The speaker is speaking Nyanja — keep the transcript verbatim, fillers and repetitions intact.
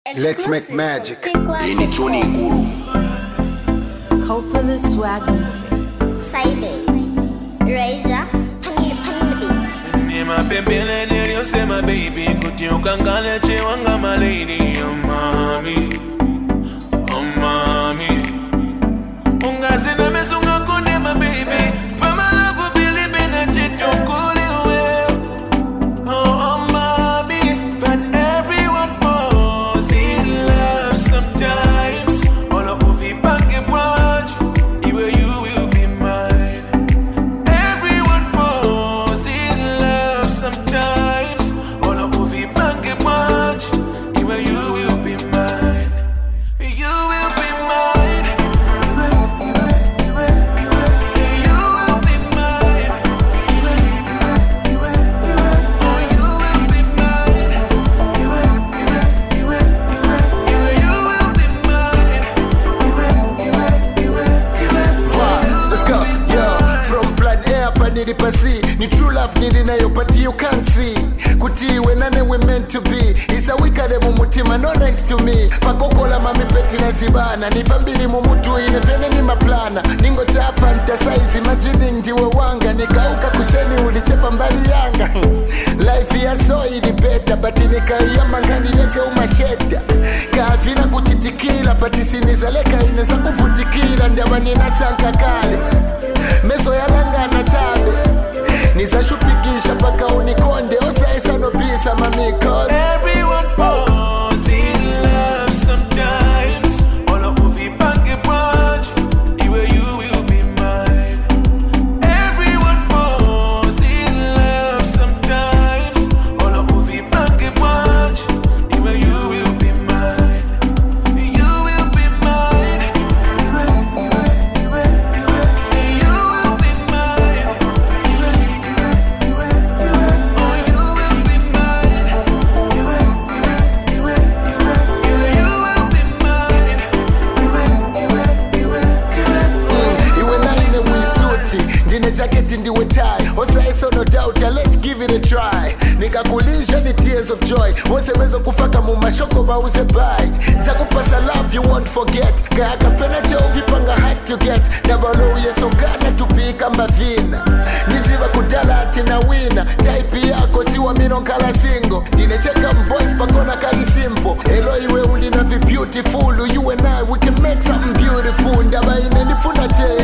Let's make magic. Ini Tony Guru. Copa the swag music. Friday. Razor. Panini panini beats. Ni mapembele niliyosema baby, kuti ukangale chewanga my lady, oh mami, oh mami. Ungazina mesunga kunde my baby, fama lagu bili bina chitu kuli uwe. Oh, oh mami, but everyone falls in love sometimes. All of uvi bange watch, iwe you will be mine. Everyone falls in love sometimes. All of uvi bange watch, iwe you will be mine. You will be mine. You will be mine. Oh, you will be mine. You will be mine. Let's go, yo. From plan A hapa nilipasi. Ni true love nilinayopatia you can't see. Kutiwe nane we meant to be. Isa wikade mumutima no rent to me. Pakokola mami peti na zibana. Nipambili mumutu ine tene ni maplana. Ningo cha fantasize imagine ndiwe wanga. Nikauka kuseni ulichepa mbali yanga. Life ya so ili beta. Bati nikaiyama ngani nese umasheta. Kaafina kuchitikila. Bati sinizaleka ineza kufutikila. Ndiwa nina sanka kale. Meso ya langa na chabe. Niza shupikisha paka unikonde. Osa isa no pisa mami cause Everyone falls in love sometimes. All of uvi bange watch, iwe you will be mine. Everyone falls in love sometimes. All of uvi bange watch, iwe you will be mine. You will be mine. You will be mine. Oh, you will be mine. iwe naine wisuti ndine jaketi ndiwe tai osa iso no doubt let's give it a try nikakulisha ni tears of joy wosemezo kufaka mumashoko bauze bai zakupasa love you won't forget kaya kapena cheo vipanga hard to get nabalo uyesongana tupika mbavina niziva kudala atina wina type yako siwa minonkala singo ndine cheka mboys pakona kali simple elo iwe ulina vi beautiful you and I we can make something beautiful ndaba ine nifuna cheo